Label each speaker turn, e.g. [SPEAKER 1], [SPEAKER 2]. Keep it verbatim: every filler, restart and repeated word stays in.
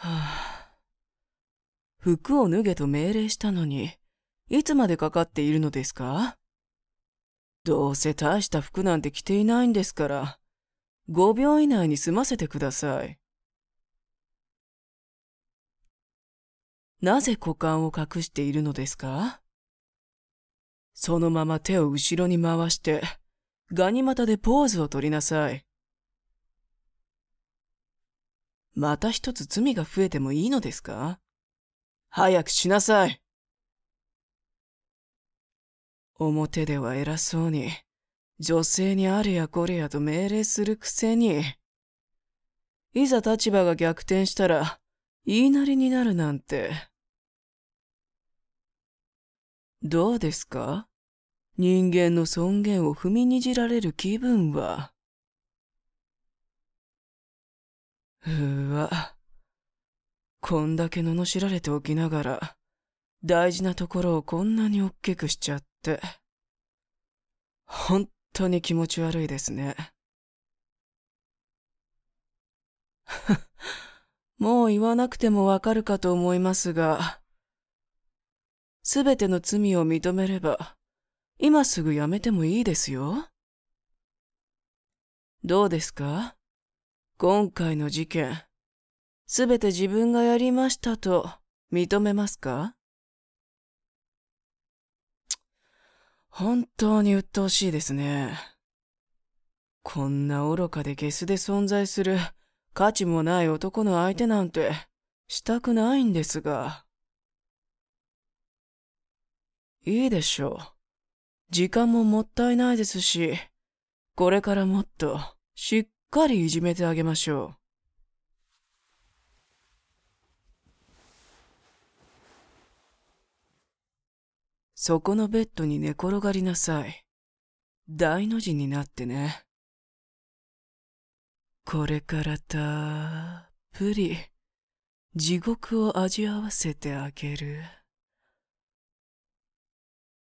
[SPEAKER 1] はあ、服を脱げと命令したのに、いつまでかかっているのですか？どうせ大した服なんて着ていないんですから、ごびょう以内に済ませてください。なぜ股間を隠しているのですか？そのまま手を後ろに回して、ガニ股でポーズを取りなさい。また一つ罪が増えてもいいのですか？早くしなさい。表では偉そうに、女性にあれやこれやと命令するくせに、いざ立場が逆転したら、言いなりになるなんて。どうですか？人間の尊厳を踏みにじられる気分は。うわ、こんだけ罵られておきながら、大事なところをこんなにおっきくしちゃって。本当に気持ち悪いですね。もう言わなくてもわかるかと思いますが、すべての罪を認めれば、今すぐやめてもいいですよ。どうですか？今回の事件、すべて自分がやりましたと認めますか？本当に鬱陶しいですね。こんな愚かでゲスで存在する価値もない男の相手なんてしたくないんですが。いいでしょう。時間ももったいないですし、これからもっとしっかりいじめてあげましょう。そこのベッドに寝転がりなさい。大の字になってね。これからたっぷり地獄を味わわせてあげる。